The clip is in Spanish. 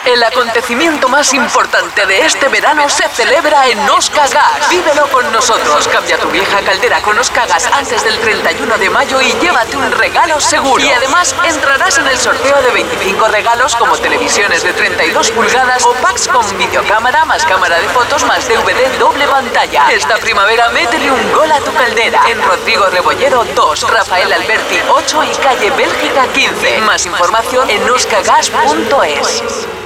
El acontecimiento más importante de este verano se celebra en Osca Gas. Vívelo con nosotros. Cambia tu vieja caldera con Osca Gas antes del 31 de mayo y llévate un regalo seguro. Y además entrarás en el sorteo de 25 regalos como televisiones de 32 pulgadas o packs con videocámara más cámara de fotos más DVD doble pantalla. Esta primavera métele un gol a tu caldera. En Rodrigo Rebollero 2, Rafael Alberti 8 y calle Bélgica 15. Más información en oscagas.es.